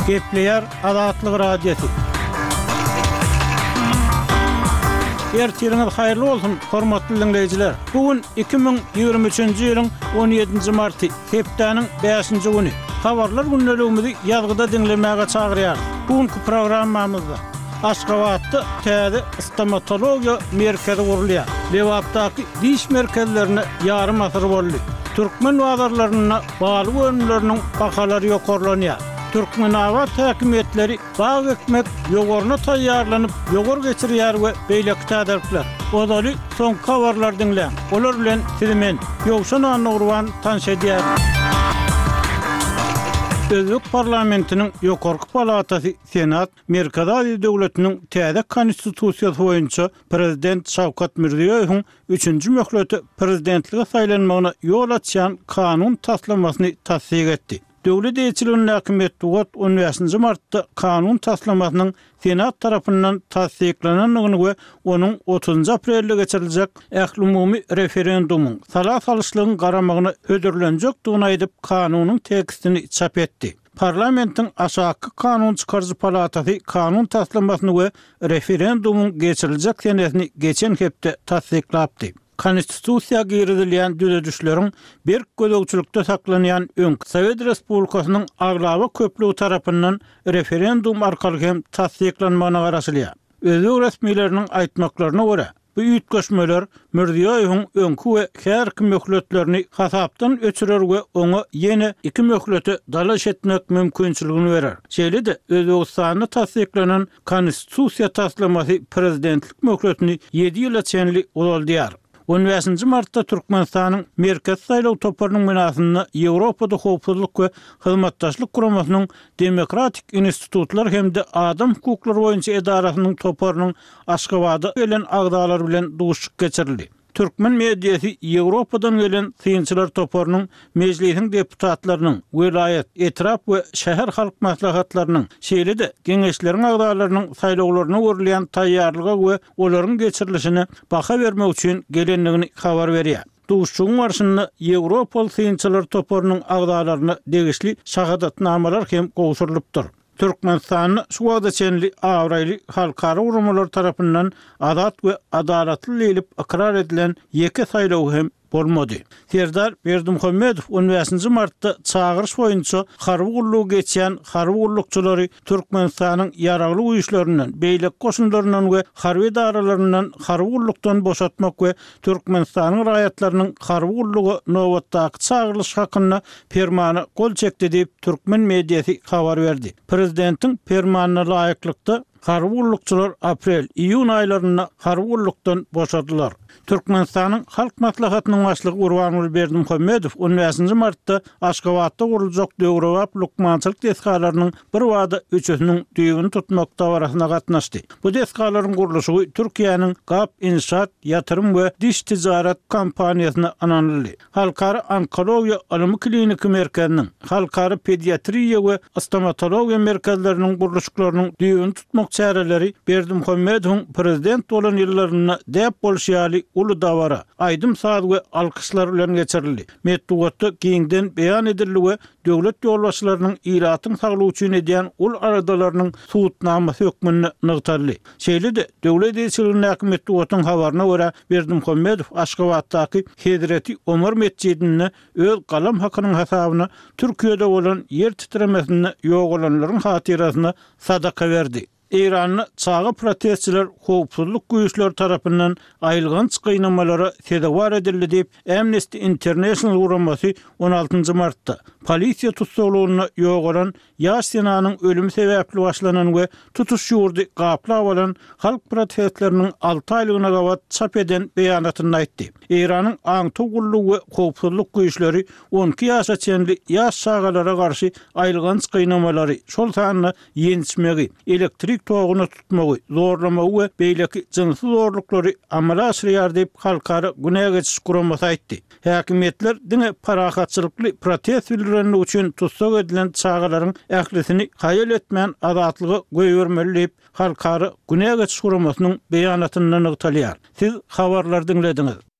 Gepleyer Azatlyk Radiosu. Ertiriniz hayırlı olsun, hormatly dinleyijiler. Bugün 2023-nji ýylyň 17-nji marty, hepdeniň 5-nji güni. Habarlar günneligimizi ýazgyda dinlemäge çagyrýar. Bugünkü programmamyzda Aşgabatda täze stomatologiýa merkezi gurulýar. Lewapdaky diş merkezlerine ýarym asyr boldy. Türkmen wazarlaryna baly önleriniň bahalary ýokarlanýar. Türkmenawat häkimetleri bag ekmek ýogaryna taýýarlanyp ýogar geçirýär we beýleki täderler. Odaly soň habarlar dinleň. Olar bilen sizimen Ýowşan Anurwan tanış edýär. Özbek parlamentiniň ýokarky palatasy Senat Merkezi Aziz döwletiniň täze konstitusiýasy boýunça prezident Şawkat Mirziýowyň 3-nji möhleti prezidentlige saýlanmagyna ýol açýan kanun taslamasyny tasdiq etdi. Döwlet elçiliginiň häkimetli 15-nji martda kanun taslamasynyň Senat tarapyndan tasdiqlananyny we onuň 30 aprelde geçiriljek ähli-umumy referendumuň salat alışlygyny garamagyna ödürlenjekdigini aýdyp kanunyň tekstini çap etdi. Parlamentiň aşaky kanun çykarjy palatasy kanun taslamasyny we referendumuň geçiriljek senetini geçen hepde tasdiqlapdy. Konstitusiýa girizilýän düzedişleriň bir gözegçilikde saklanýan öňkü Sowet Respublikasynyň aglaby köplügi tarapyndan referendum arkaly hem tasdiqlanmagyna garaşylýar. Özbek resmiýetleriniň aýtmaklaryna görä, bu ýetgeşmeler Mirziýowyň öňkü we härki möhletlerini hasapdan öçürer we oňa ýene 2 möhleti dalaş etmek mümkinçiligini berer. Şeýle-de Özbekistanyň tasdiqlanan konstitusiýa taslamasy prezidentlik möhletini 7 ýyla çenli uzaldýar. 15-nji martda Türkmenistanyň merkez saýlaw toparynyň menasyny Ýewropada howpsuzlyk we hyzmatdaşlyk guramasynyň demokratik institutlar hemde adam hukuklary boýunça edarasynyň toparynyň Aşgabada gelen agdalar bilen duşuk geçirildi. Türkmen mediýasy Ýewropadan gelen synçylar toparynyň mejlisiň deputatlarynyň, vilayet, etrap we şäher halk maslahatlarynyň, şeýle-de geňeşleriň agdalarynyň saýlawlaryna görülýän taýýarlygy we olaryň geçirilişine baha bermek üçin gelenligini habar berýär. Duşuň barşynda Ýewropaly synçylar toparynyň agdalaryna degişli şahadatnamalar hem gowşurylypdyr. Türkmenistanyň şu wagtda çenli awraýly halkara urumlar tarapyndan azat we adalatly diýilip ikrar edilen ýeke saýlaw hem bolmady. Serdar Berdimuhammedow 15-nji martda çağırış boýunça harby gullugy geçýän harby gullukçylary Türkmenistanyň ýaragly güýçlerinden, beýlek goşunlaryndan we harby daralaryndan harby gullukdan boşatmak we Türkmenistanyň raýatlarynyň harby gullugy nowatdaky çağırylış hakyna fermana gol çekdi diýip Türkmen mediýasy habar berdi. Prezidentiň fermanyna laýyklykda harby gullukçylar aprel-iýun aýlaryna harby gullukdan boşadylar. Türkmenistanyň halk maslahatynyň başlygy Urwan Berdimuhammedow 15-nji martda Aşgabatda guruljak döwrewap lukmançylyk deskalarynyň bir wada üçüsiniň düýbüni tutmakda barasyna gatnaşdy. Bu deskalaryň guruluşy Türkiýanyň GAP inşaat, ýatyrym we diş tijaret kompaniýasyna ananyldy. Halkara onkologiýa alymy kliniki merkeziniň, halkara pediatriýa we stomatologiýa merkezleriniň guruluşlarynyň düýbüni tutmak çäreleri Berdimuhammedowyň prezident bolan ýyllaryna däp bolşýaly ulu davara, aýdym saat we alkışlar bilen geçirildi. Metdugatda giňden beýan edildi we döwlet ýolbaşçylarynyň iratyň saglygy üçin edýän ul aradalarynyň suwutnamasy hökmüni nygtarly. Şeýle-de döwlet elçiliginiň häkimetli habaryna görä Berdimuhammedow Aşgabatdaky Hedreti Ömer mescidine öz galam hakynyň hasabyna Türkiýede bolan yer titremesini ýogalanlaryň hatirasyna sadaka berdi. İran'ı çağı protestçiler howpsuzlyk güýçleri tarapyndan aýylgan çykynamalary sedewar edildi diýip Amnesty International guramasy 16-njy martda polisiýa tutsaglygyna ýogalan ýaş senanyň ölümi sebäpli başlanan we tutuş ýurdy gapla bolan halk protestleriniň 6 aýlygyna gawat çap eden beýanatyny aýtdy. İran'yň aňty gullugy we howpsuzlyk güýçleri 12 ýaşa çenli ýaş şagalara garşy aýylgan çykynamaları şol sanyny ýenişmegi, elektrik toğunu tutmagy, zorlamagy we beýleki jynsyz zorluklary amala aşyrýar diýip halkara günäge geçiş guramasy aýtdy. Häkimetler diňe parahatçylykly protest bildireni üçin tutsak edilen çağalaryň ählisini haýal etmän azatlygy goýbermeli diýip halkara günäge geçiş guramasynyň beýanatyndan ygtalýar. Siz habarlar dinlediňiz.